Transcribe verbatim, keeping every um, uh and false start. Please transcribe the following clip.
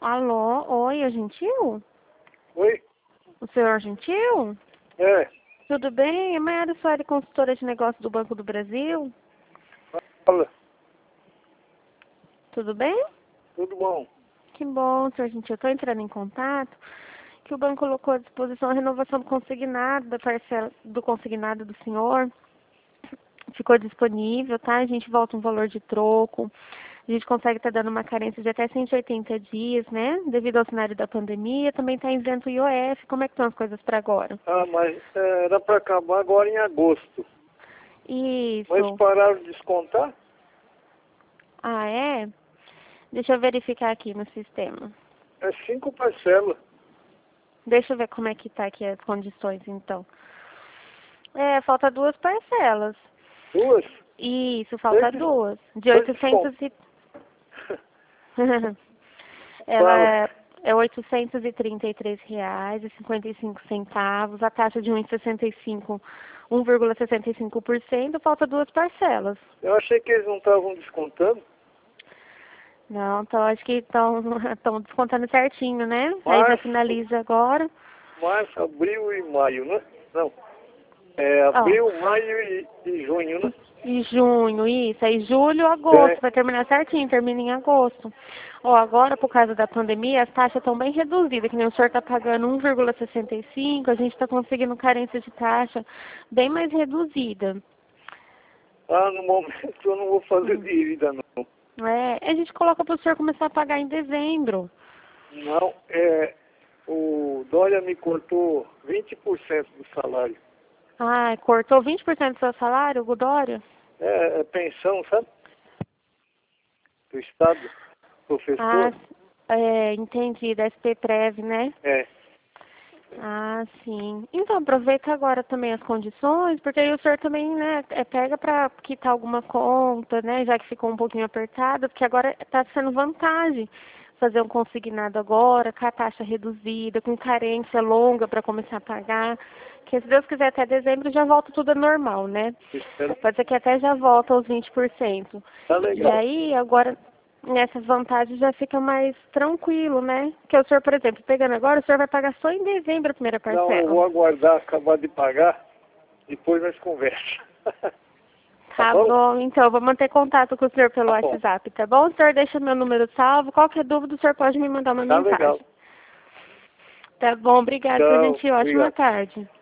Alô, oi, é Gentil? Oi? O senhor Gentil? É. Tudo bem? É Mayara Soares, consultora de negócios do Banco do Brasil. Fala. Tudo bem? Tudo bom? Que bom, senhor Gentil. Estou entrando em contato que o banco colocou à disposição a renovação do consignado, da parcela do consignado do senhor. Ficou disponível, tá? A gente volta um valor de troco. A gente consegue estar dando uma carência de até cento e oitenta dias, né? Devido ao cenário da pandemia, também está isento o I O F. Como é que estão as coisas para agora? Ah, mas é, era para acabar agora em agosto. Isso. Mas pararam de descontar? Ah, é? Deixa eu verificar aqui no sistema. É cinco parcelas. Deixa eu ver como é que tá aqui as condições, então. É, falta duas parcelas. Duas? Isso, falta Dois, duas. De dois oitocentos e... Ela Fala. é, é oitocentos e trinta e três reais e cinquenta e cinco centavos, a taxa de um vírgula sessenta e cinco, um vírgula sessenta e cinco por cento, falta duas parcelas. Eu achei que eles não estavam descontando. Não, então acho que estão descontando certinho, né? Aí já Março, finaliza agora. março, abril e maio, né? Não. É Ó, abril, maio e, e junho, né? e junho, isso. Aí julho, agosto, É. vai terminar certinho, termina em agosto. Ó, agora, por causa da pandemia, as taxas estão bem reduzidas, que nem o senhor está pagando um vírgula sessenta e cinco, a gente está conseguindo carência de taxa bem mais reduzida. Ah, no momento eu não vou fazer dívida, não. É, a gente coloca para o senhor começar a pagar em dezembro. Não, é... O Dória me cortou vinte por cento do salário. Ah, cortou vinte por cento do seu salário, o Dória? É, é pensão, sabe? Do Estado, Ah, professor. é, entendi, da S P Prev, né? É. Ah, sim. Então aproveita agora também as condições, porque aí o senhor também, né, é, pega para quitar alguma conta, né, já que ficou um pouquinho apertado, porque agora está sendo vantagem fazer um consignado agora, com a taxa reduzida, com carência longa para começar a pagar, que se Deus quiser até dezembro já volta tudo ao normal, né? Espero. Pode ser que até já volta aos vinte por cento. Tá E legal. aí, agora, nessa vantagem já fica mais tranquilo, né? Porque o senhor, por exemplo, pegando agora, o senhor vai pagar só em dezembro a primeira Não, eu parcela. vou aguardar acabar de pagar, depois nós conversa. Tá bom, então, eu vou manter contato com o senhor pelo Tá bom. WhatsApp, tá bom? O senhor deixa meu número salvo, qualquer dúvida o senhor pode me mandar uma Tá mensagem. legal. Tá bom, obrigada, Tchau. gente, ótima Obrigado. tarde.